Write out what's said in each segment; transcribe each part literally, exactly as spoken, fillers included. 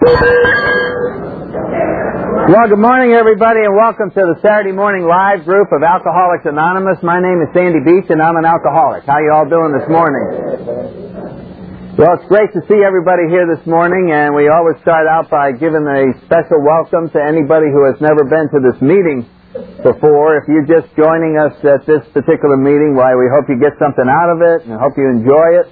Well, good morning, everybody, and welcome to the Saturday morning live group of Alcoholics Anonymous. My name is Sandy Beach, and I'm an alcoholic. How you all doing this morning? Well, it's great to see everybody here this morning, and we always start out by giving a special welcome to anybody who has never been to this meeting before. If you're just joining us at this particular meeting, why, we hope you get something out of it, and hope you enjoy it,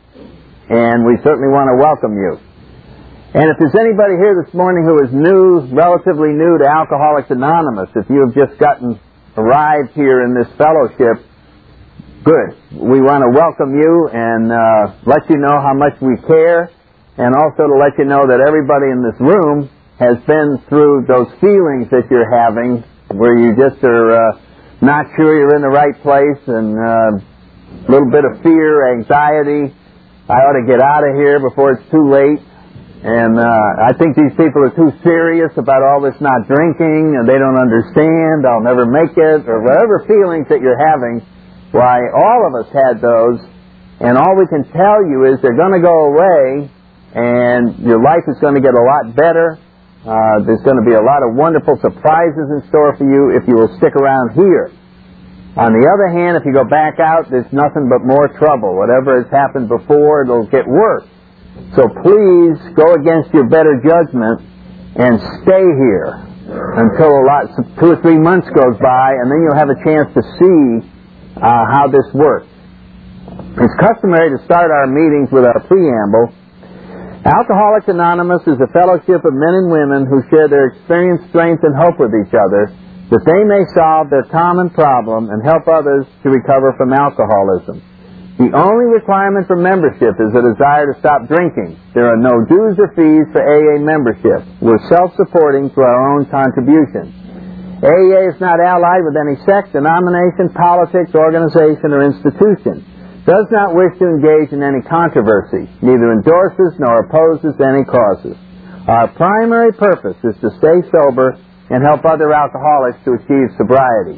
and we certainly want to welcome you. And if there's anybody here this morning who is new, relatively new to Alcoholics Anonymous, if you have just gotten arrived here in this fellowship, good. We want to welcome you and uh, let you know how much we care, and also to let you know that everybody in this room has been through those feelings that you're having, where you just are uh, not sure you're in the right place, and uh, a little bit of fear, anxiety. I ought to get out of here before it's too late. And uh, I think these people are too serious about all this not drinking, and they don't understand, I'll never make it, or whatever feelings that you're having. Why, all of us had those, and all we can tell you is they're going to go away, and your life is going to get a lot better. Uh, there's going to be a lot of wonderful surprises in store for you if you will stick around here. On the other hand, if you go back out, there's nothing but more trouble. Whatever has happened before, it'll get worse. So please go against your better judgment and stay here until a lot, two or three months goes by, and then you'll have a chance to see uh, how this works. It's customary to start our meetings with our preamble. Alcoholics Anonymous is a fellowship of men and women who share their experience, strength, and hope with each other, that they may solve their common problem and help others to recover from alcoholism. The only requirement for membership is a desire to stop drinking. There are no dues or fees for A A membership. We're self-supporting through our own contributions. A A is not allied with any sect, denomination, politics, organization, or institution. Does not wish to engage in any controversy. Neither endorses nor opposes any causes. Our primary purpose is to stay sober and help other alcoholics to achieve sobriety.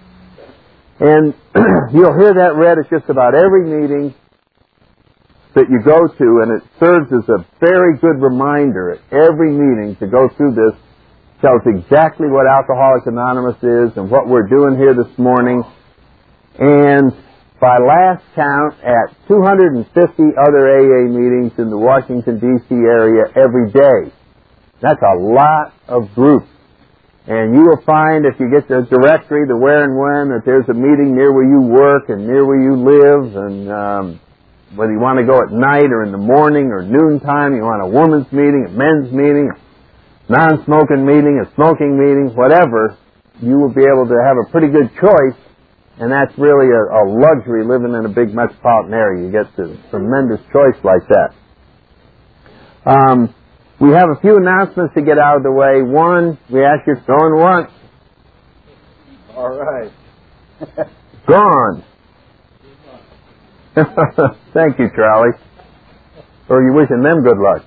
And you'll hear that read at just about every meeting that you go to, and it serves as a very good reminder at every meeting to go through this. Tells exactly what Alcoholics Anonymous is and what we're doing here this morning. And by last count, at two hundred fifty other A A meetings in the Washington, D C area every day. That's a lot of groups. And you will find, if you get the directory, the where and when, that there's a meeting near where you work and near where you live, and um, whether you want to go at night or in the morning or noontime, you want a women's meeting, a men's meeting, a non-smoking meeting, a smoking meeting, whatever, you will be able to have a pretty good choice, and that's really a, a luxury living in a big metropolitan area. You get a tremendous choice like that. Um... We have a few announcements to get out of the way. One, we ask you going once. All right. Gone. Thank you, Charlie. Or you wishing them good luck.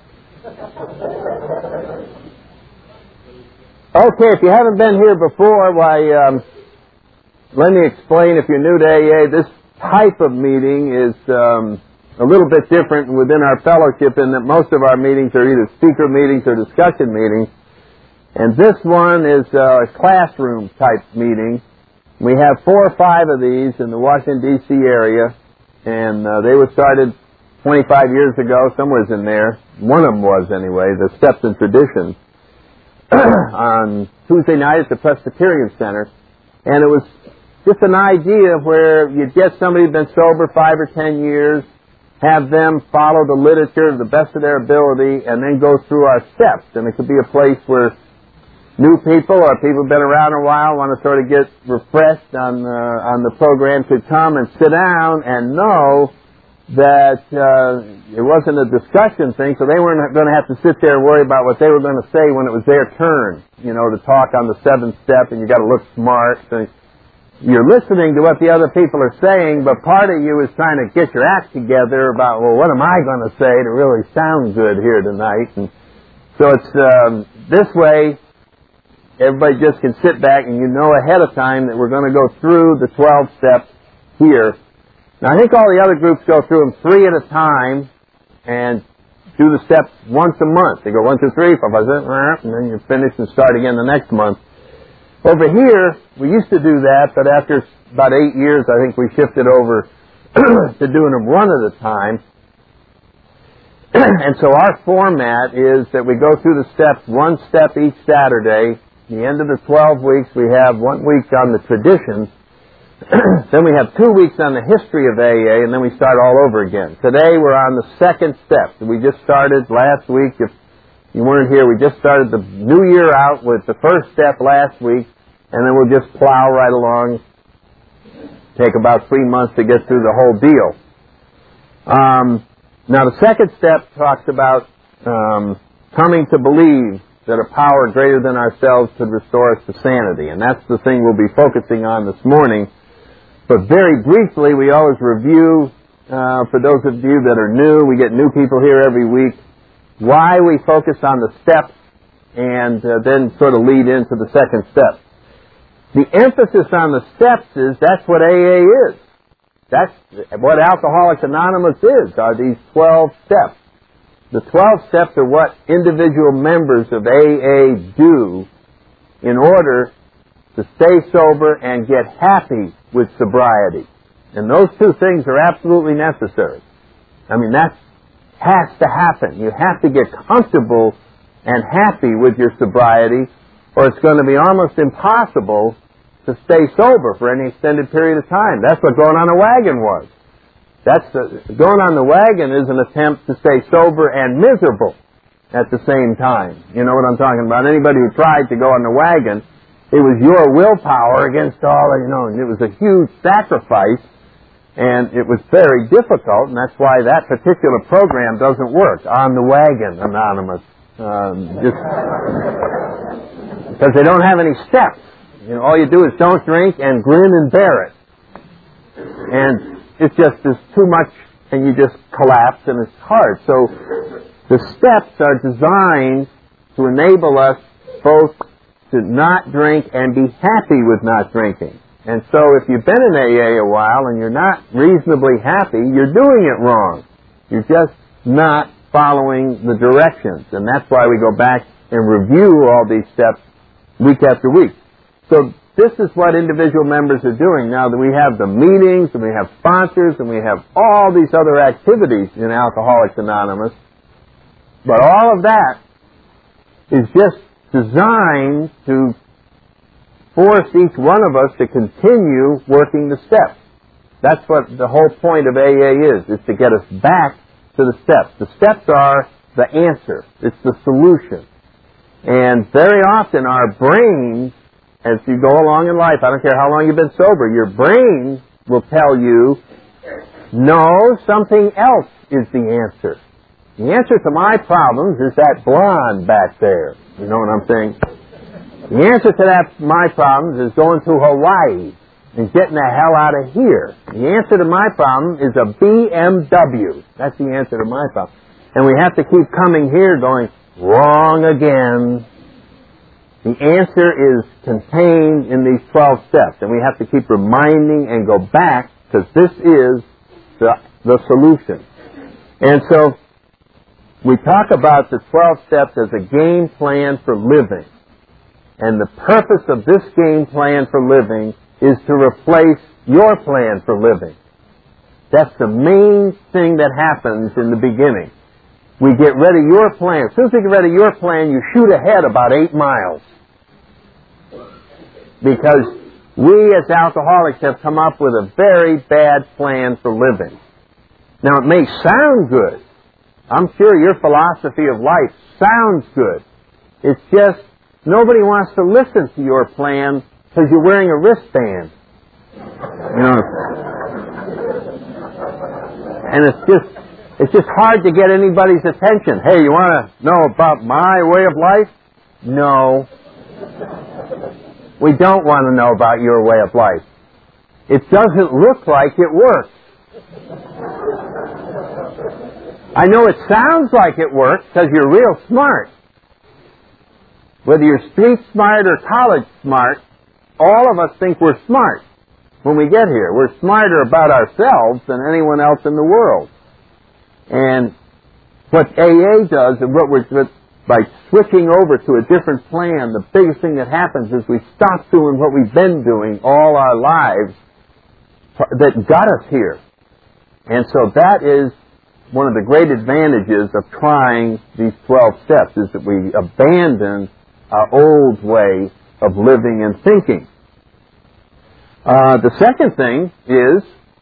Okay, if you haven't been here before, why, um, let me explain. If you're new to A A, this type of meeting is Um, a little bit different within our fellowship in that most of our meetings are either speaker meetings or discussion meetings. And this one is a classroom type meeting. We have four or five of these in the Washington, D C area, and uh, they were started twenty-five years ago, somewhere's in there. One of them was, anyway, the Steps and Traditions, on Tuesday night at the Presbyterian Center. And it was just an idea where you'd get somebody who'd been sober five or ten years, have them follow the literature to the best of their ability, and then go through our steps. And it could be a place where new people or people who've been around a while want to sort of get refreshed on uh, on the program could come and sit down and know that uh, it wasn't a discussion thing, so they weren't going to have to sit there and worry about what they were going to say when it was their turn, you know, to talk on the seventh step, and you got to look smart. So you're listening to what the other people are saying, but part of you is trying to get your act together about, well, what am I going to say to really sound good here tonight? And so it's um, this way, everybody just can sit back and you know ahead of time that we're going to go through the twelve steps here. Now, I think all the other groups go through them three at a time, and do the steps once a month. They go one, two, three, four, five, six, and then you finish and start again the next month. Over here, we used to do that, but after about eight years, I think we shifted over to doing them one at a time. And so our format is that we go through the steps, one step each Saturday. At the end of the twelve weeks, we have one week on the traditions. Then we have two weeks on the history of A A, and then we start all over again. Today, we're on the second step. We just started last week. If you weren't here, we just started the new year out with the first step last week, and then we'll just plow right along. Take about three months to get through the whole deal. Um, now, the second step talks about um, coming to believe that a power greater than ourselves could restore us to sanity, and that's the thing we'll be focusing on this morning. But very briefly, we always review, uh, for those of you that are new, we get new people here every week, why we focus on the steps and uh, then sort of lead into the second step. The emphasis on the steps is that's what A A is. That's what Alcoholics Anonymous is, are these twelve steps. The twelve steps are what individual members of A A do in order to stay sober and get happy with sobriety. And those two things are absolutely necessary. I mean, that has to happen. You have to get comfortable and happy with your sobriety, or it's going to be almost impossible to stay sober for any extended period of time. That's what going on a wagon was. That's the, going on the wagon is an attempt to stay sober and miserable at the same time. You know what I'm talking about? Anybody who tried to go on the wagon, it was your willpower against all, you know, and it was a huge sacrifice, and it was very difficult, and that's why that particular program doesn't work, On the Wagon Anonymous. Um, just because they don't have any steps. You know, all you do is don't drink and grin and bear it. And it's just, there's too much, and you just collapse, and it's hard. So the steps are designed to enable us both to not drink and be happy with not drinking. And so if you've been in A A a while and you're not reasonably happy, you're doing it wrong. You're just not following the directions. And that's why we go back and review all these steps week after week. So this is what individual members are doing now that we have the meetings and we have sponsors and we have all these other activities in Alcoholics Anonymous. But all of that is just designed to force each one of us to continue working the steps. That's what the whole point of A A is, is to get us back to the steps. The steps are the answer. It's the solution. And very often our brains, as you go along in life, I don't care how long you've been sober, your brain will tell you, no, something else is the answer. The answer to my problems is that blonde back there. You know what I'm saying? The answer to that, my problems, is going to Hawaii and getting the hell out of here. The answer to my problem is a B M W. That's the answer to my problem. And we have to keep coming here going, wrong again. The answer is contained in these twelve steps, and we have to keep reminding and go back, because this is the, the solution. And so we talk about the twelve steps as a game plan for living. And the purpose of this game plan for living is to replace your plan for living. That's the main thing that happens in the beginning. We get rid of your plan. As soon as we get rid of your plan, you shoot ahead about eight miles. Because we as alcoholics have come up with a very bad plan for living. Now, it may sound good. I'm sure your philosophy of life sounds good. It's just nobody wants to listen to your plan because you're wearing a wristband. You know, and it's just it's just hard to get anybody's attention. Hey, you want to know about my way of life? No. We don't want to know about your way of life. It doesn't look like it works. I know it sounds like it works because you're real smart. Whether you're street smart or college smart, all of us think we're smart when we get here. We're smarter about ourselves than anyone else in the world. And what A A does, and what we're, by switching over to a different plan, the biggest thing that happens is we stop doing what we've been doing all our lives that got us here. And so that is one of the great advantages of trying these twelve steps, is that we abandon our old way of living and thinking. Uh, the second thing is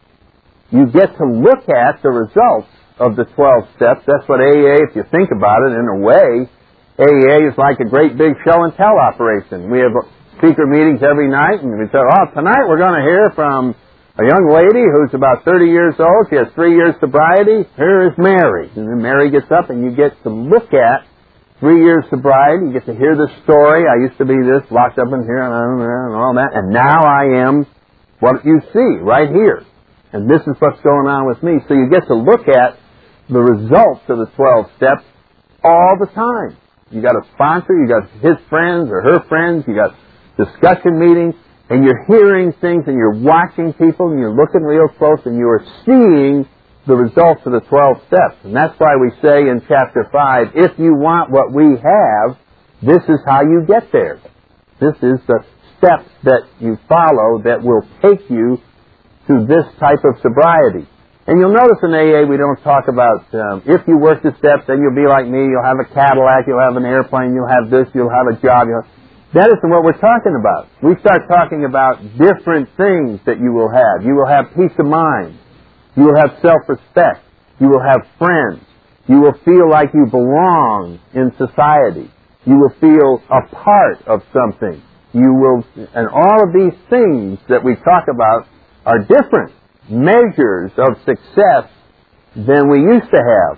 you get to look at the results of the twelve steps. That's what A A, if you think about it in a way, A A is like a great big show and tell operation. We have speaker meetings every night, and we say, oh, tonight we're going to hear from a young lady who's about thirty years old. She has three years sobriety. Here is Mary. And then Mary gets up, and you get to look at three years sobriety. You get to hear the story. I used to be this, locked up in here, and all that. And now I am what you see right here. And this is what's going on with me. So you get to look at the results of the twelve steps all the time. You got a sponsor, you got his friends or her friends, you got discussion meetings, and you're hearing things, and you're watching people, and you're looking real close, and you are seeing the results of the twelve steps. And that's why we say in chapter five, if you want what we have, this is how you get there. This is the steps that you follow that will take you to this type of sobriety. And you'll notice in A A we don't talk about, um, if you work the steps, then you'll be like me, you'll have a Cadillac, you'll have an airplane, you'll have this, you'll have a job. You'll... That isn't what we're talking about. We start talking about different things that you will have. You will have peace of mind. You will have self-respect. You will have friends. You will feel like you belong in society. You will feel a part of something. You will, and all of these things that we talk about are different measures of success than we used to have.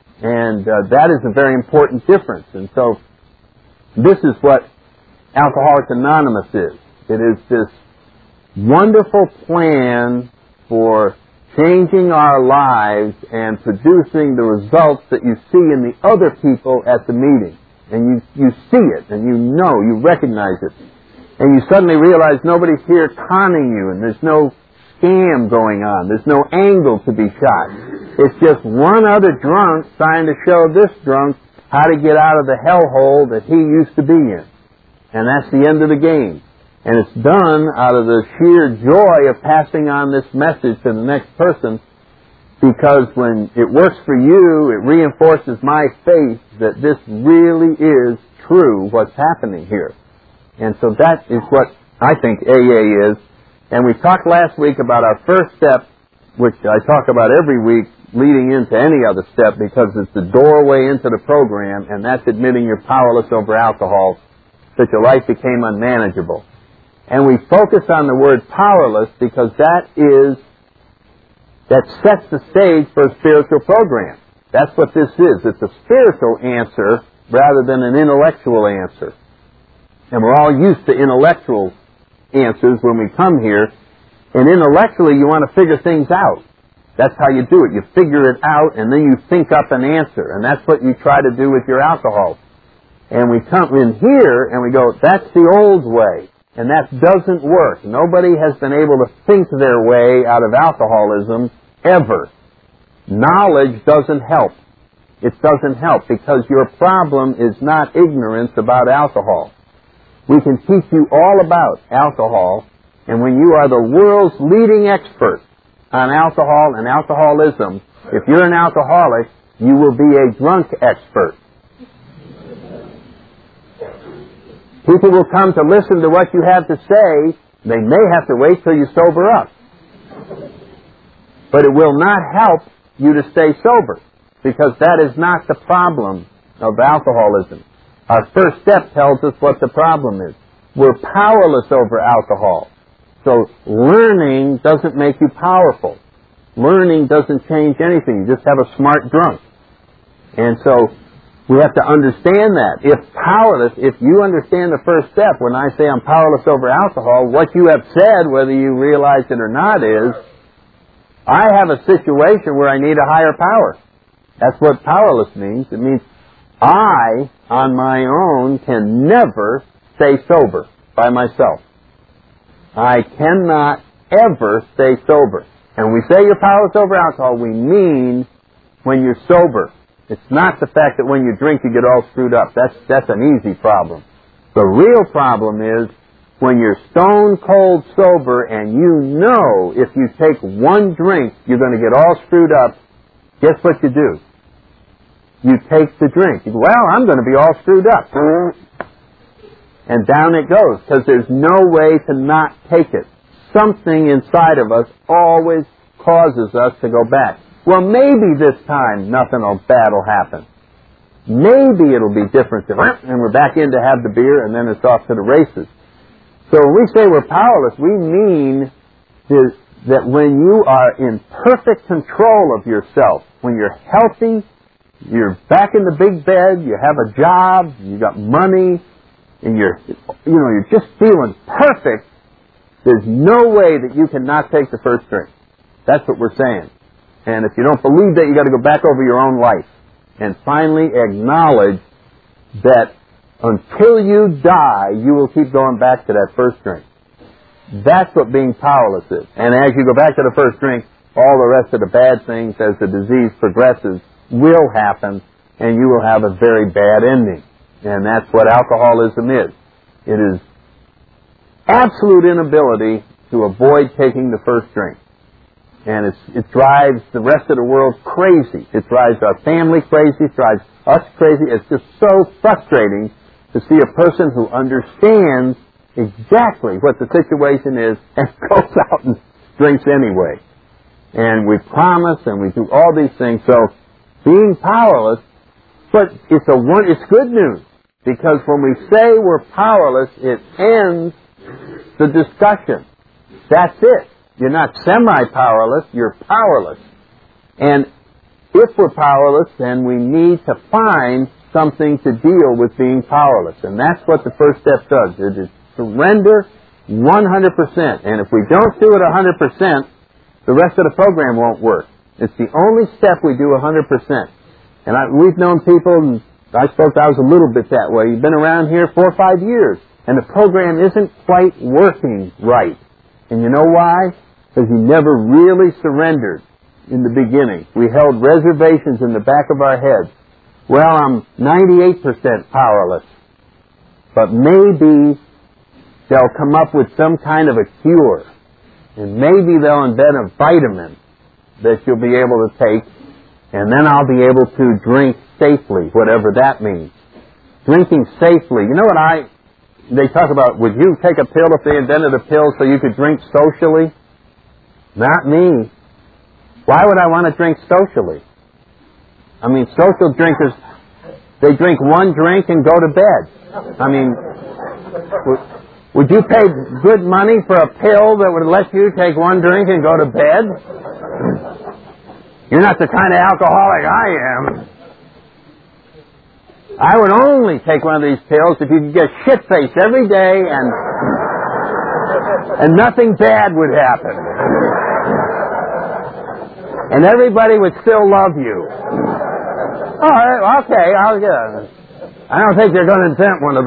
And uh, that is a very important difference. And so this is what Alcoholics Anonymous is. It is this wonderful plan for changing our lives and producing the results that you see in the other people at the meeting. And you, you see it, and you know, you recognize it. And you suddenly realize nobody's here conning you, and there's no scam going on. There's no angle to be shot. It's just one other drunk trying to show this drunk how to get out of the hellhole that he used to be in. And that's the end of the game. And it's done out of the sheer joy of passing on this message to the next person, because when it works for you, it reinforces my faith that this really is true, what's happening here. And so that is what I think A A is. And we talked last week about our first step, which I talk about every week leading into any other step, because it's the doorway into the program, and that's admitting you're powerless over alcohol, that your life became unmanageable. And we focus on the word powerless because that is, that sets the stage for a spiritual program. That's what this is. It's a spiritual answer rather than an intellectual answer. And we're all used to intellectual answers when we come here. And intellectually, you want to figure things out. That's how you do it. You figure it out, and then you think up an answer. And that's what you try to do with your alcohol. And we come in here, and we go, that's the old way. And that doesn't work. Nobody has been able to think their way out of alcoholism ever. Knowledge doesn't help. It doesn't help, because your problem is not ignorance about alcohol. We can teach you all about alcohol, and when you are the world's leading expert on alcohol and alcoholism, if you're an alcoholic, you will be a drunk expert. People will come to listen to what you have to say. They may have to wait till you sober up. But it will not help you to stay sober, because that is not the problem of alcoholism. Our first step tells us what the problem is. We're powerless over alcohol. So learning doesn't make you powerful. Learning doesn't change anything. You just have a smart drunk. And so we have to understand that. If powerless, if you understand the first step, when I say I'm powerless over alcohol, what you have said, whether you realize it or not, is, I have a situation where I need a higher power. That's what powerless means. It means I, on my own, can never stay sober by myself. I cannot ever stay sober. And when we say you're powerless over alcohol, we mean when you're sober. It's not the fact that when you drink you get all screwed up. That's, that's an easy problem. The real problem is when you're stone cold sober and you know if you take one drink you're going to get all screwed up, guess what you do? You take the drink. You go, well, I'm going to be all screwed up. And down it goes, because there's no way to not take it. Something inside of us always causes us to go back. Well, maybe this time nothing bad will happen. Maybe it'll be different, and we're back in to have the beer, and then it's off to the races. So when we say we're powerless, we mean is that when you are in perfect control of yourself, when you're healthy, you're back in the big bed, you have a job, you got money, and you're, you know, you're just feeling perfect, there's no way that you cannot take the first drink. That's what we're saying. And if you don't believe that, you got to go back over your own life and finally acknowledge that until you die, you will keep going back to that first drink. That's what being powerless is. And as you go back to the first drink, all the rest of the bad things as the disease progresses will happen, and you will have a very bad ending. And that's what alcoholism is. It is absolute inability to avoid taking the first drink. And it's, it drives the rest of the world crazy. It drives our family crazy. It drives us crazy. It's just so frustrating to see a person who understands exactly what the situation is and goes out and drinks anyway. And we promise and we do all these things. So being powerless, but it's a one, it's good news, because when we say we're powerless, it ends the discussion. That's it. You're not semi-powerless, you're powerless. And if we're powerless, then we need to find something to deal with being powerless. And that's what the first step does. It is surrender one hundred percent. And if we don't do it one hundred percent, the rest of the program won't work. It's the only step we do one hundred percent. And I, we've known people, and I suppose I was a little bit that way. You've been around here four or five years, and the program isn't quite working right. And you know why? Because you never really surrendered in the beginning. We held reservations in the back of our heads. Well, I'm ninety-eight percent powerless, but maybe they'll come up with some kind of a cure, and maybe they'll invent a vitamin that you'll be able to take, and then I'll be able to drink safely, whatever that means. Drinking safely. You know what I... They talk about, would you take a pill if they invented a pill so you could drink socially? Not me. Why would I want to drink socially? I mean, social drinkers, they drink one drink and go to bed. I mean, would, would you pay good money for a pill that would let you take one drink and go to bed? You're not the kind of alcoholic I am. I would only take one of these pills if you could get shit-faced every day and and nothing bad would happen. And everybody would still love you. All right, okay, I'll get it. I don't think they're going to invent one of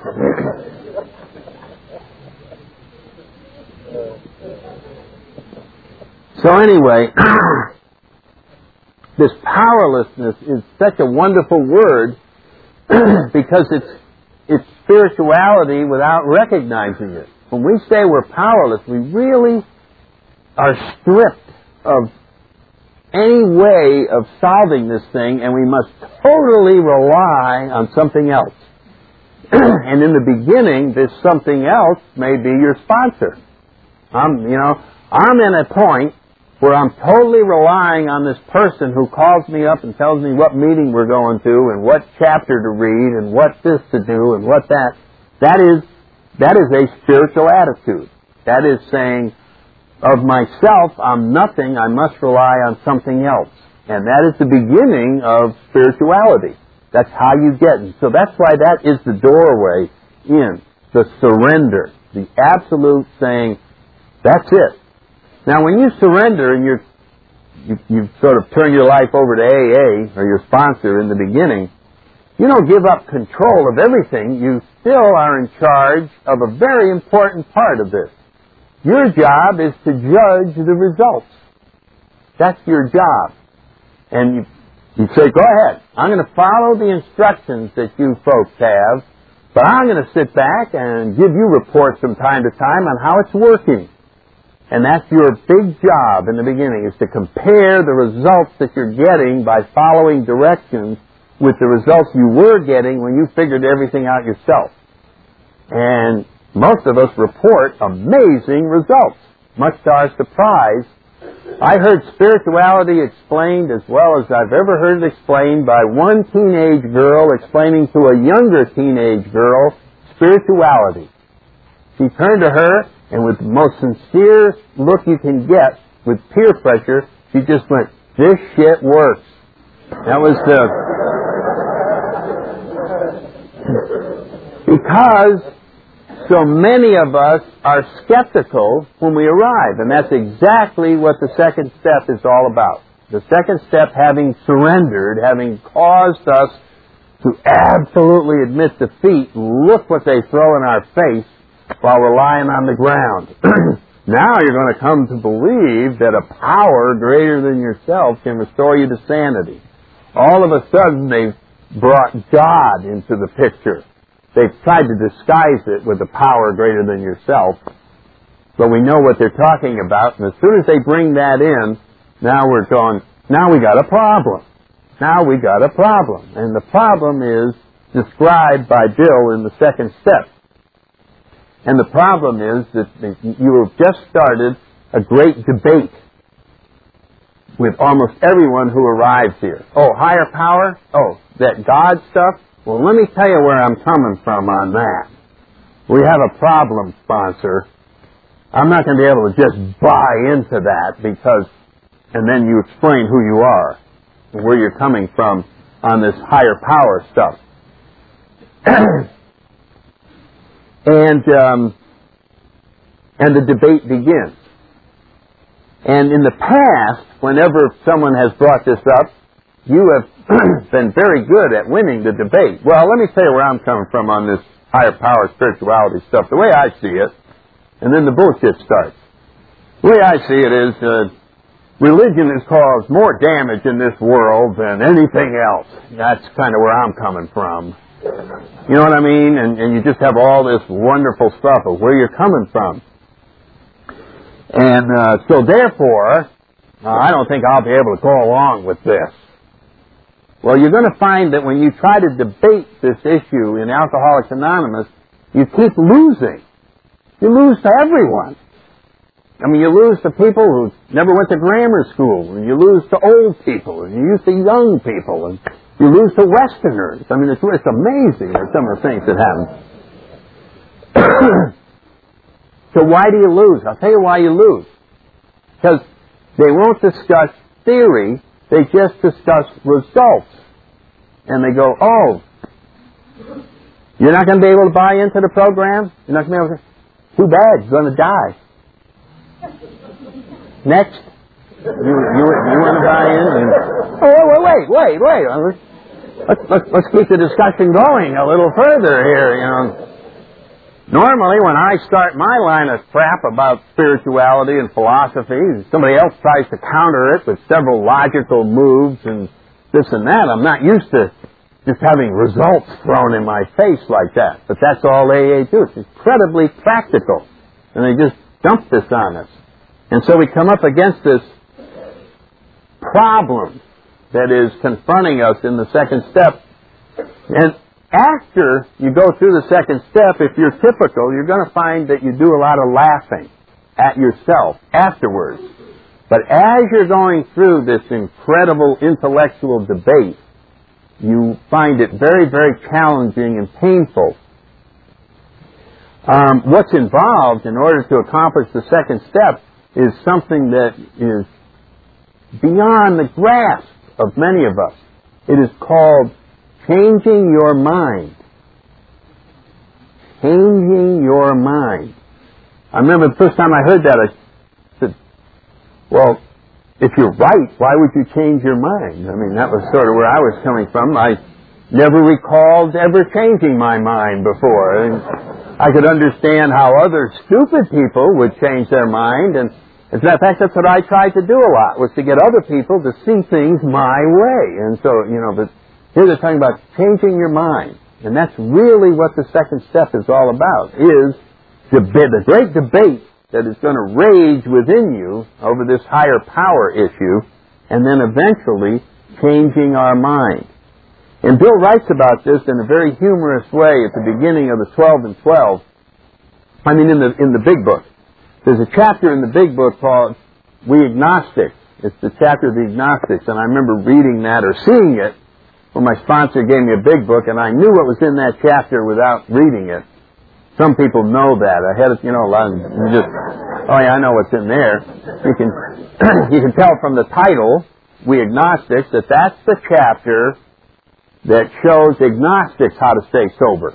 those. So anyway, this powerlessness is such a wonderful word because it's it's spirituality without recognizing it. When we say we're powerless, we really are stripped of any way of solving this thing, and we must totally rely on something else. And in the beginning, this something else may be your sponsor. I'm, you know, I'm in a point where I'm totally relying on this person who calls me up and tells me what meeting we're going to and what chapter to read and what this to do and what that. That is, that is a spiritual attitude. That is saying, of myself, I'm nothing, I must rely on something else. And that is the beginning of spirituality. That's how you get it. So that's why that is the doorway in, the surrender, the absolute saying, that's it. Now, when you surrender and you're, you you sort of turn your life over to A A, or your sponsor in the beginning, you don't give up control of everything. You still are in charge of a very important part of this. Your job is to judge the results. That's your job. And you, You'd say, go ahead. I'm going to follow the instructions that you folks have, but I'm going to sit back and give you reports from time to time on how it's working. And that's your big job in the beginning, is to compare the results that you're getting by following directions with the results you were getting when you figured everything out yourself. And most of us report amazing results, much to our surprise. I heard spirituality explained as well as I've ever heard it explained by one teenage girl explaining to a younger teenage girl spirituality. She turned to her, and with the most sincere look you can get, with peer pressure, she just went, "This shit works." That was the... Because so many of us are skeptical when we arrive, and that's exactly what the second step is all about. The second step, having surrendered, having caused us to absolutely admit defeat, look what they throw in our face while we're lying on the ground. Now you're going to come to believe that a power greater than yourself can restore you to sanity. All of a sudden they've brought God into the picture. They've tried to disguise it with a power greater than yourself, but we know what they're talking about, and as soon as they bring that in, now we're going, now we got a problem. Now we got a problem. And the problem is described by Bill in the second step. And the problem is that you have just started a great debate with almost everyone who arrives here. Oh, higher power? Oh, that God stuff? Well, let me tell you where I'm coming from on that. We have a problem, sponsor. I'm not going to be able to just buy into that because, and then you explain who you are and where you're coming from on this higher power stuff. and, um, and the debate begins. And in the past, whenever someone has brought this up, you have been very good at winning the debate. Well, let me tell you where I'm coming from on this higher power spirituality stuff, the way I see it, and then the bullshit starts. The way I see it is, uh, religion has caused more damage in this world than anything else. That's kind of where I'm coming from. You know what I mean? And, and you just have all this wonderful stuff of where you're coming from. And uh, so therefore, uh, I don't think I'll be able to go along with this. Well, you're going to find that when you try to debate this issue in Alcoholics Anonymous, you keep losing. You lose to everyone. I mean, you lose to people who never went to grammar school, and you lose to old people, and you lose to young people, and you lose to Westerners. I mean, it's, it's amazing some of the things that happen. So why do you lose? I'll tell you why you lose. Because they won't discuss theory, they just discuss results. And they go, oh, you're not going to be able to buy into the program? You're not going to be able to? Too bad, you're going to die. Next. You, you, you want to buy in? And, oh, wait, wait, wait, wait. Let's, let's, let's keep the discussion going a little further here, you know. Normally, when I start my line of crap about spirituality and philosophy, somebody else tries to counter it with several logical moves and this and that. I'm not used to just having results thrown in my face like that. But that's all A A do. It's incredibly practical. And they just dump this on us. And so we come up against this problem that is confronting us in the second step. And after you go through the second step, if you're typical, you're going to find that you do a lot of laughing at yourself afterwards. But as you're going through this incredible intellectual debate, you find it very, very challenging and painful. Um, what's involved in order to accomplish the second step is something that is beyond the grasp of many of us. It is called changing your mind. Changing your mind. I remember the first time I heard that, I said, well, if you're right, why would you change your mind? I mean, that was sort of where I was coming from. I never recalled ever changing my mind before. And I could understand how other stupid people would change their mind, and, As a matter of fact, that's what I tried to do a lot, was to get other people to see things my way. And so, you know, but here they're talking about changing your mind. And that's really what the second step is all about, is debate, the great debate that is going to rage within you over this higher power issue, and then eventually changing our mind. And Bill writes about this in a very humorous way at the beginning of the twelve and twelve. I mean, in the in the big book. There's a chapter in the big book called We Agnostics. It's the chapter of the Agnostics, and I remember reading that or seeing it when my sponsor gave me a big book, and I knew what was in that chapter without reading it. Some people know that. I had, you know, a lot of you just, oh yeah, I know what's in there. You can you can tell from the title, We Agnostics, that that's the chapter that shows agnostics how to stay sober,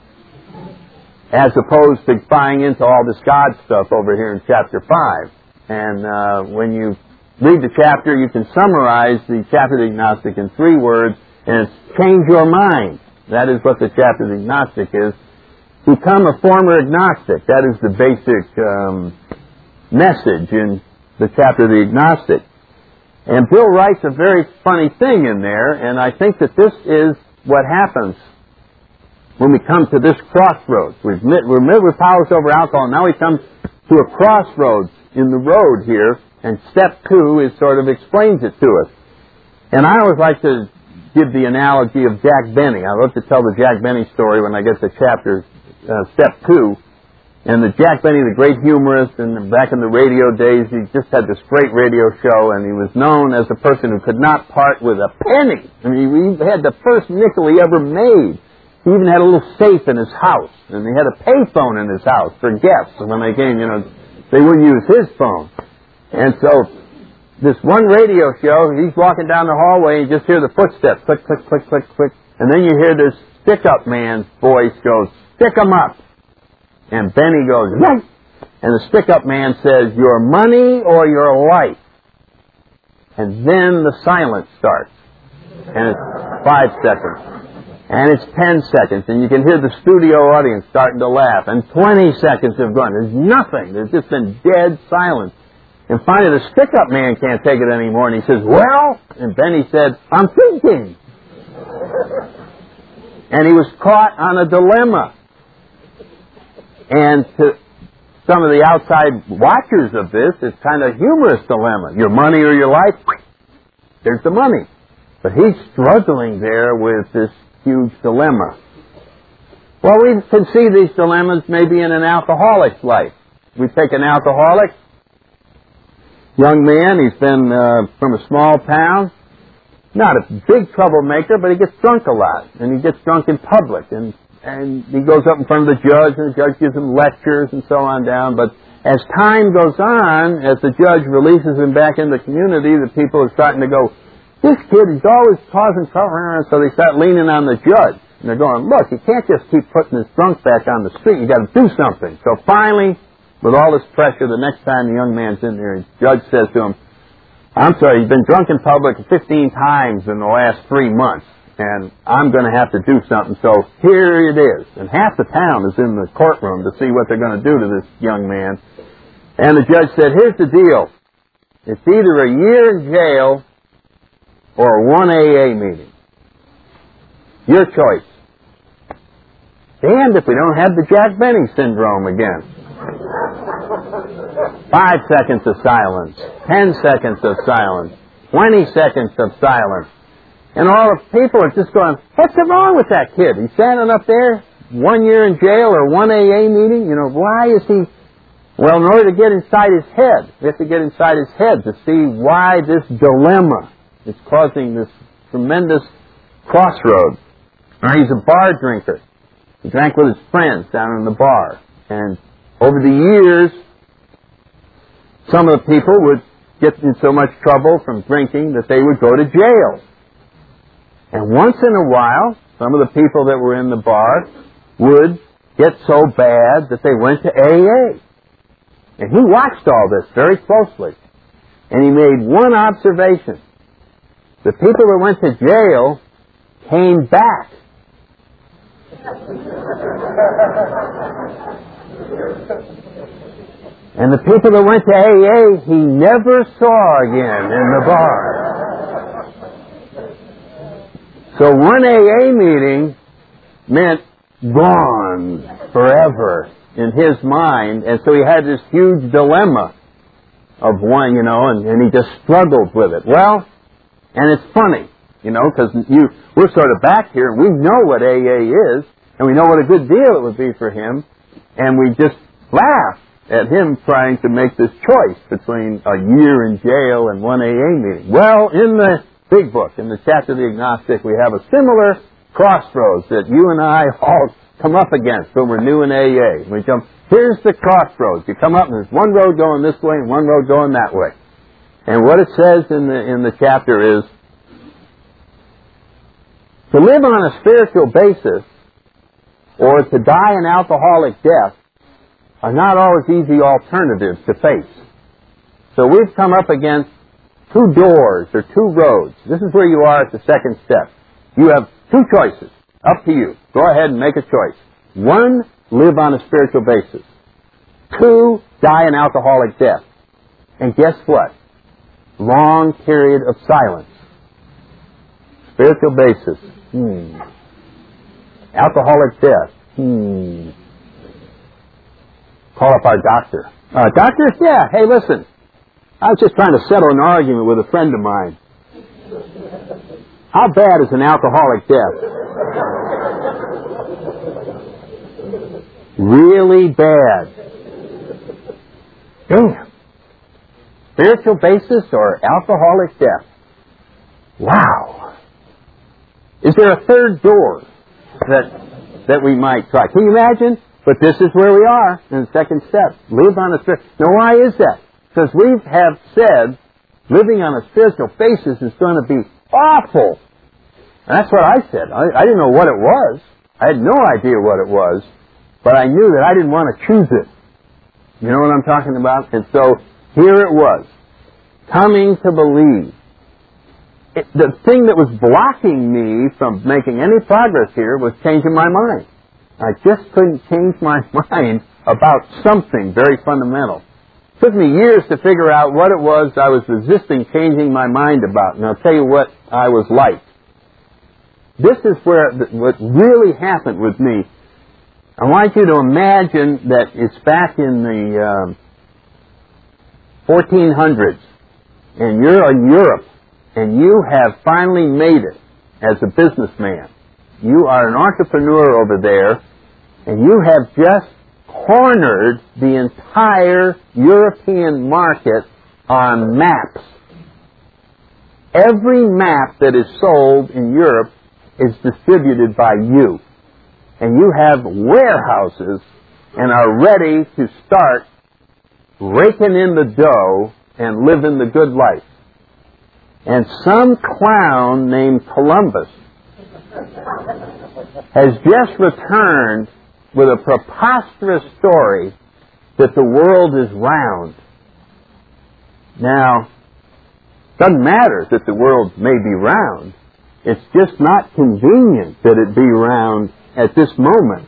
as opposed to buying into all this God stuff over here in chapter five. And uh, when you read the chapter, you can summarize the chapter of the agnostic in three words, and it's change your mind. That is what the chapter of the agnostic is. Become a former agnostic. That is the basic um, message in the chapter of the agnostic. And Bill writes a very funny thing in there, and I think that this is what happens when we come to this crossroads. We've met, we're met with powers over alcohol. Now we come to a crossroads in the road here, and step two is sort of explains it to us. And I always like to give the analogy of Jack Benny. I love to tell the Jack Benny story when I get to chapter uh, step two. And the Jack Benny, the great humorist, and back in the radio days, he just had this great radio show, and he was known as a person who could not part with a penny. I mean, he had the first nickel he ever made. He even had a little safe in his house, and he had a payphone in his house for guests. And when they came, you know, they wouldn't use his phone. And so, this one radio show, he's walking down the hallway, and you just hear the footsteps, click, click, click, click, click. And then you hear this stick-up man's voice goes, "Stick 'em up." And Benny goes, "Right." And the stick-up man says, "Your money or your life?" And then the silence starts. And it's five seconds. And it's ten seconds. And you can hear the studio audience starting to laugh. And twenty seconds have gone. There's nothing. There's just been dead silence. And finally the stick-up man can't take it anymore. And he says, "Well?" And Benny said, "I'm thinking." And he was caught on a dilemma. And to some of the outside watchers of this, it's kind of a humorous dilemma. Your money or your life? There's the money. But he's struggling there with this huge dilemma. Well, we can see these dilemmas maybe in an alcoholic's life. We take an alcoholic, young man, he's been uh, from a small town, not a big troublemaker, but he gets drunk a lot, and he gets drunk in public, and And he goes up in front of the judge, and the judge gives him lectures and so on down. But as time goes on, as the judge releases him back in the community, the people are starting to go, "This kid, he's always causing trouble." So they start leaning on the judge. And they're going, "Look, you can't just keep putting this drunk back on the street. You've got to do something." So finally, with all this pressure, the next time the young man's in there, the judge says to him, "I'm sorry, you've been drunk in public fifteen times in the last three months. And I'm going to have to do something, so here it is." And half the town is in the courtroom to see what they're going to do to this young man. And the judge said, "Here's the deal. It's either a year in jail or a one A A meeting. Your choice." Damned if we don't have the Jack Benny syndrome again. Five seconds of silence. Ten seconds of silence. Twenty seconds of silence. And all the people are just going, "What's wrong with that kid? He's standing up there, one year in jail or one A A meeting. You know, why is he..." Well, in order to get inside his head, we have to get inside his head to see why this dilemma is causing this tremendous crossroad. Now, he's a bar drinker. He drank with his friends down in the bar. And over the years, some of the people would get in so much trouble from drinking that they would go to jail. And once in a while, some of the people that were in the bar would get so bad that they went to A A. And he watched all this very closely. And he made one observation. The people that went to jail came back. And the people that went to A A, he never saw again in the bar. So one A A meeting meant gone forever in his mind, and so he had this huge dilemma of one, you know, and, and he just struggled with it. Well, and it's funny, you know, because you we're sort of back here, and we know what A A is, and we know what a good deal it would be for him, and we just laugh at him trying to make this choice between a year in jail and one A A meeting. Well, in the big book, in the chapter of the agnostic, we have a similar crossroads that you and I all come up against when we're new in A A. We jump, here's the crossroads. You come up and there's one road going this way and one road going that way. And what it says in the in the chapter is, to live on a spiritual basis or to die an alcoholic death are not always easy alternatives to face. So we've come up against two doors or two roads. This is where you are at the second step. You have two choices. Up to you. Go ahead and make a choice. One, live on a spiritual basis. Two, die an alcoholic death. And guess what? Long period of silence. Spiritual basis. Hmm. Alcoholic death. Hmm. Call up our doctor. Uh, doctor? Yeah, hey, listen. I was just trying to settle an argument with a friend of mine. How bad is an alcoholic death? Really bad. Damn. Spiritual basis or alcoholic death? Wow. Is there a third door that that we might try? Can you imagine? But this is where we are in the second step. Live on a spiritual... Now, why is that? Because we have said living on a spiritual basis is going to be awful. And that's what I said. I, I didn't know what it was. I had no idea what it was. But I knew that I didn't want to choose it. You know what I'm talking about? And so here it was. Coming to believe. It, the thing that was blocking me from making any progress here was changing my mind. I just couldn't change my mind about something very fundamental. It took me years to figure out what it was I was resisting changing my mind about. And I'll tell you what I was like. This is where what really happened with me. I want you to imagine that it's back in the um, fourteen hundreds, and you're in Europe, and you have finally made it as a businessman. You are an entrepreneur over there, and you have just cornered the entire European market on maps. Every map that is sold in Europe is distributed by you. And you have warehouses and are ready to start raking in the dough and living the good life. And some clown named Columbus has just returned with a preposterous story that the world is round. Now, it doesn't matter that the world may be round. It's just not convenient that it be round at this moment.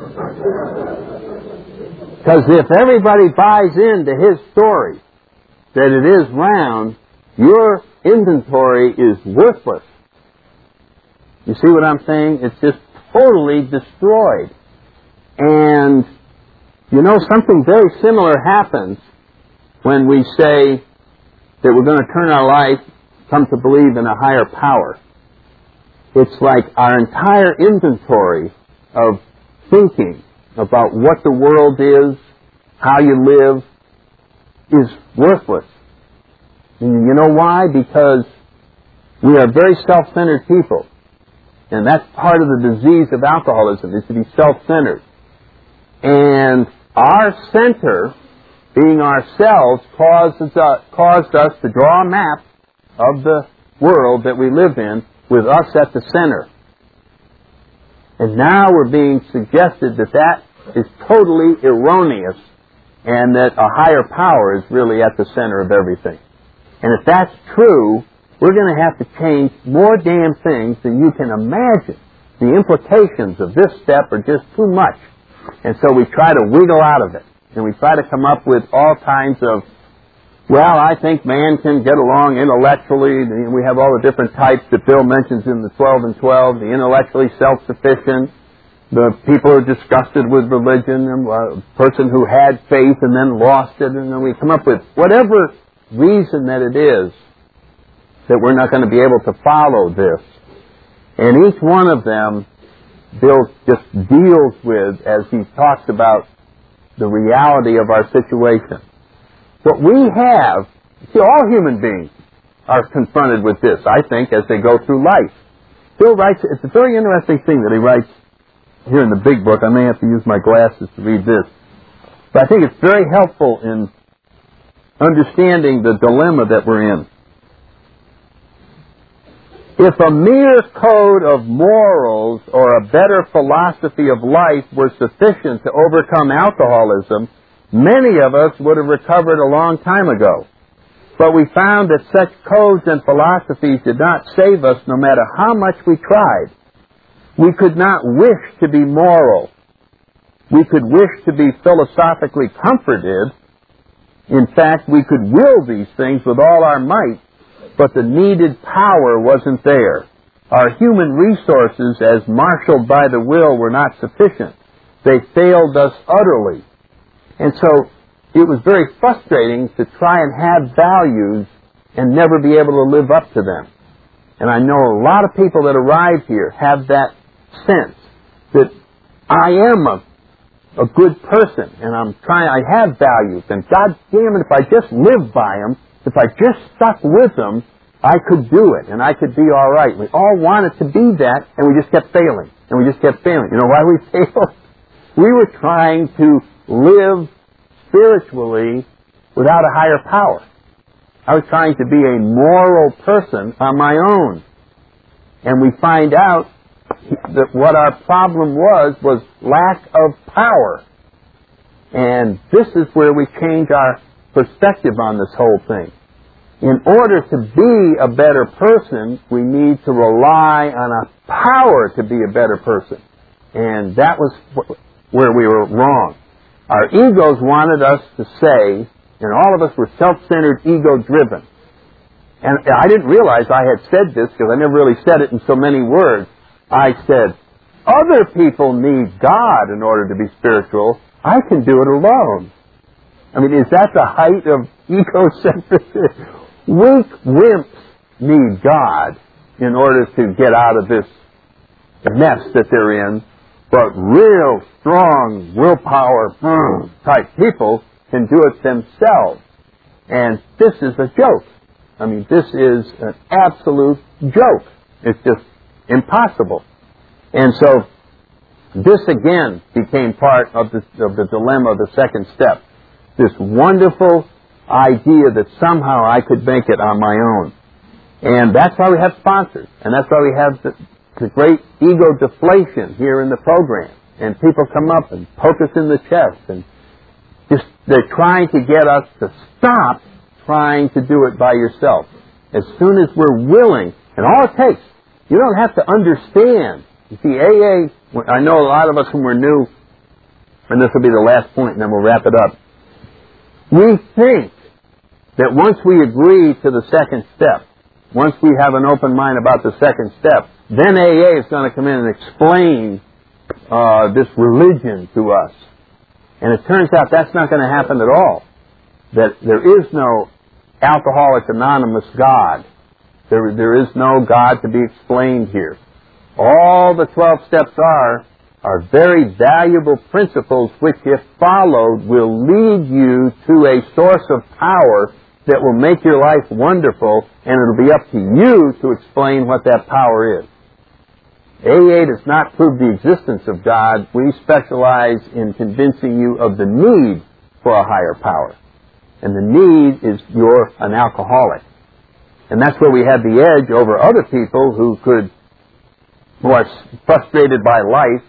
Because if everybody buys into his story that it is round, your inventory is worthless. You see what I'm saying? It's just totally destroyed. And, you know, something very similar happens when we say that we're going to turn our life, come to believe in a higher power. It's like our entire inventory of thinking about what the world is, how you live, is worthless. And you know why? Because we are very self-centered people. And that's part of the disease of alcoholism, is to be self-centered. And our center, being ourselves, causes uh, caused us to draw a map of the world that we live in with us at the center. And now we're being suggested that that is totally erroneous and that a higher power is really at the center of everything. And if that's true, we're going to have to change more damn things than you can imagine the implications of this step are just too much. And so we try to wiggle out of it. And we try to come up with all kinds of, well, I think man can get along intellectually. We have all the different types that Bill mentions in the twelve and twelve, the intellectually self-sufficient, the people who are disgusted with religion, a person who had faith and then lost it, and then we come up with whatever reason that it is that we're not going to be able to follow this. And each one of them, Bill just deals with as he talks about the reality of our situation. What we have, see, all human beings are confronted with this, I think, as they go through life. Bill writes, it's a very interesting thing that he writes here in the big book. I may have to use my glasses to read this. But I think it's very helpful in understanding the dilemma that we're in. If a mere code of morals or a better philosophy of life were sufficient to overcome alcoholism, many of us would have recovered a long time ago. But we found that such codes and philosophies did not save us no matter how much we tried. We could not wish to be moral. We could wish to be philosophically comforted. In fact, we could will these things with all our might, but the needed power wasn't there. Our human resources, as marshaled by the will, were not sufficient. They failed us utterly. And so it was very frustrating to try and have values and never be able to live up to them. And I know a lot of people that arrive here have that sense that I am a, a good person and I'm trying, I have values, and God damn it, if I just lived by them, if I just stuck with them, I could do it, and I could be all right. We all wanted to be that, and we just kept failing, and we just kept failing. You know why we failed? We were trying to live spiritually without a higher power. I was trying to be a moral person on my own. And we find out that what our problem was, was lack of power. And this is where we change our perspective on this whole thing. In order to be a better person, we need to rely on a power to be a better person. And that was where we were wrong. Our egos wanted us to say, and all of us were self-centered, ego-driven. And I didn't realize I had said this because I never really said it in so many words. I said, other people need God in order to be spiritual. I can do it alone. I mean, is that the height of egocentrism? Weak wimps need God in order to get out of this mess that they're in. But real strong willpower type people can do it themselves. And this is a joke. I mean, this is an absolute joke. It's just impossible. And so this again became part of the, of the dilemma of the second step. This wonderful idea that somehow I could make it on my own. And that's why we have sponsors. And that's why we have the, the great ego deflation here in the program. And people come up and poke us in the chest. And just they're trying to get us to stop trying to do it by yourself. As soon as we're willing, and all it takes, you don't have to understand. You see, A A, I know a lot of us when we're new, and this will be the last point and then we'll wrap it up. We think that once we agree to the second step, once we have an open mind about the second step, then A A is going to come in and explain uh, this religion to us. And it turns out that's not going to happen at all. That there is no Alcoholics Anonymous God. There, there is no God to be explained here. All the twelve steps are are very valuable principles which, if followed, will lead you to a source of power that will make your life wonderful, and it'll be up to you to explain what that power is. A A does not prove the existence of God. We specialize in convincing you of the need for a higher power. And the need is you're an alcoholic. And that's where we have the edge over other people who could, who are frustrated by life,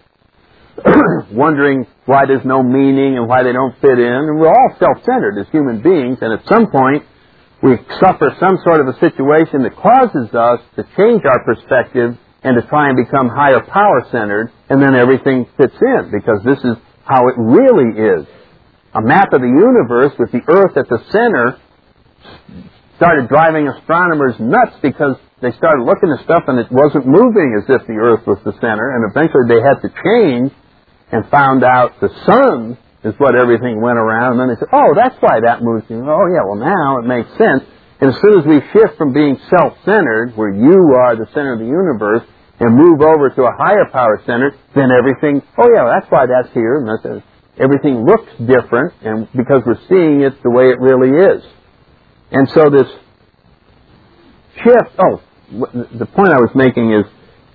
wondering why there's no meaning and why they don't fit in. And we're all self-centered as human beings, and at some point we suffer some sort of a situation that causes us to change our perspective and to try and become higher power centered, and then everything fits in, because this is how it really is. A map of the universe with the Earth at the center started driving astronomers nuts, because they started looking at stuff and it wasn't moving as if the Earth was the center, and eventually they had to change and found out the sun is what everything went around, and then they said, oh, that's why that moves. And, oh, yeah, well, now it makes sense. And as soon as we shift from being self-centered, where you are the center of the universe, and move over to a higher power center, then everything, oh, yeah, that's why that's here, and that's, everything looks different, and because we're seeing it the way it really is. And so this shift, oh, the point I was making is,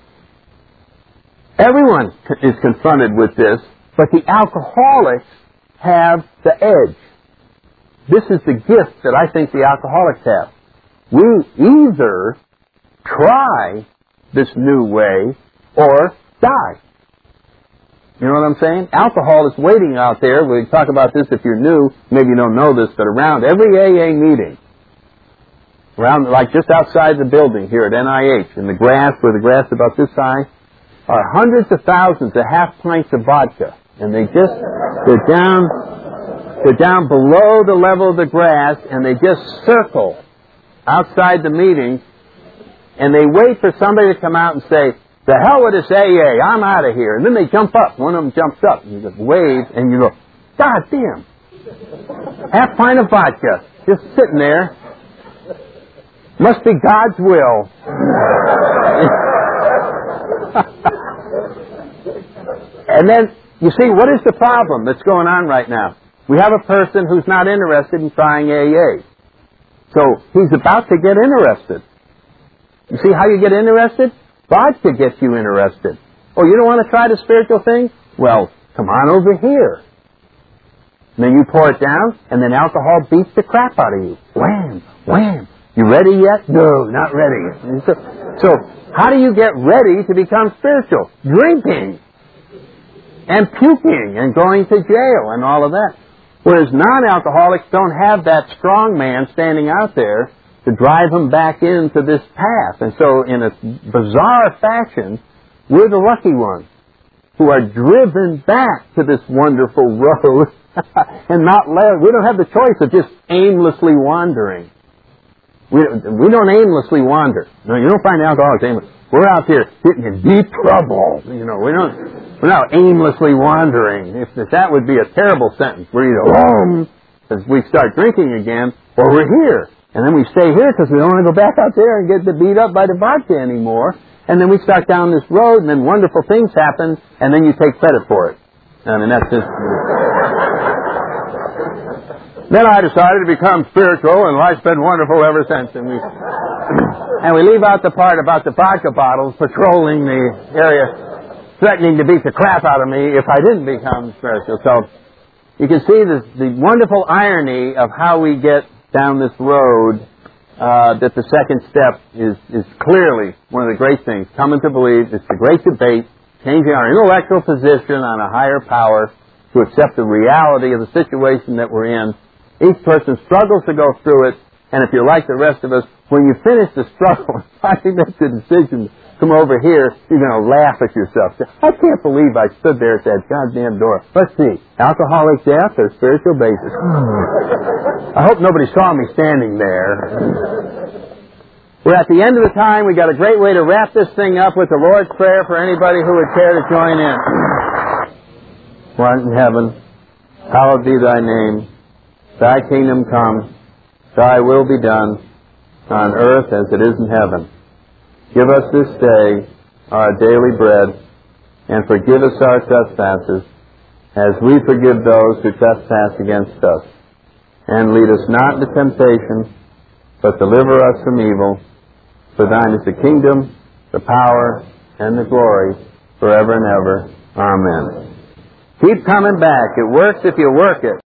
everyone is confronted with this, but the alcoholics have the edge. This is the gift that I think the alcoholics have. We either try this new way or die. You know what I'm saying? Alcohol is waiting out there. We talk about this if you're new. Maybe you don't know this, but around every A A meeting, around like just outside the building here at N I H, in the grass, where the grass is about this high, are hundreds of thousands of half pints of vodka. And they just, they're down, they're down below the level of the grass, and they just circle outside the meeting, and they wait for somebody to come out and say, the hell with this A A, I'm out of here. And then they jump up. One of them jumps up, and you just wave, and you go, God damn. Half pint of vodka, just sitting there. Must be God's will. And then, you see, what is the problem that's going on right now? We have a person who's not interested in trying A A. So, he's about to get interested. You see how you get interested? Vodka gets you interested. Oh, you don't want to try the spiritual thing? Well, come on over here. And then you pour it down, and then alcohol beats the crap out of you. Wham! Wham! You ready yet? No, not ready. So, so, how do you get ready to become spiritual? Drinking. And puking and going to jail and all of that. Whereas non-alcoholics don't have that strong man standing out there to drive them back into this path. And so in a bizarre fashion, we're the lucky ones who are driven back to this wonderful road and not let, we don't have the choice of just aimlessly wandering. We, we don't aimlessly wander. No, you don't find alcoholics aimless. We're out here getting in deep trouble. You know, we don't, we're not aimlessly wandering. If, if that would be a terrible sentence, we're either home as we start drinking again, or we're here. And then we stay here because we don't want to go back out there and get beat up by the vodka anymore. And then we start down this road, and then wonderful things happen, and then you take credit for it. I mean, that's just... Then I decided to become spiritual, and life's been wonderful ever since. And we, and we leave out the part about the vodka bottles patrolling the area, threatening to beat the crap out of me if I didn't become spiritual. So you can see the, the wonderful irony of how we get down this road, uh, that the second step is, is clearly one of the great things. Coming to believe, it's the great debate, changing our intellectual position on a higher power to accept the reality of the situation that we're in. Each person struggles to go through it, and if you're like the rest of us, when you finish the struggle and finally make the decision to come over here, you're going to laugh at yourself. I can't believe I stood there at that goddamn door. Let's see, alcoholic death or spiritual basis? I hope nobody saw me standing there. We're at the end of the time. We got a great way to wrap this thing up with the Lord's Prayer for anybody who would care to join in. Who art in heaven, hallowed be thy name. Thy kingdom come, thy will be done, on earth as it is in heaven. Give us this day our daily bread, and forgive us our trespasses, as we forgive those who trespass against us. And lead us not into temptation, but deliver us from evil. For thine is the kingdom, the power, and the glory, forever and ever. Amen. Keep coming back. It works if you work it.